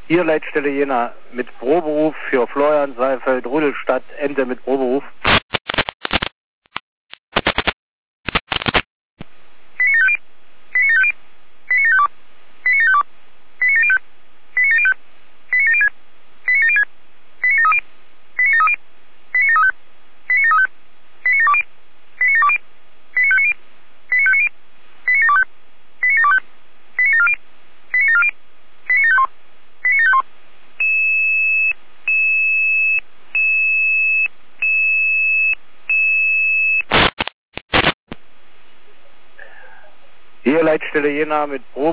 Hier Leitstelle Jena mit Proberuf für Florian Seifeld, Rudolstadt, Ende mit Proberuf. Hier Leitstelle Jena mit Proberuf.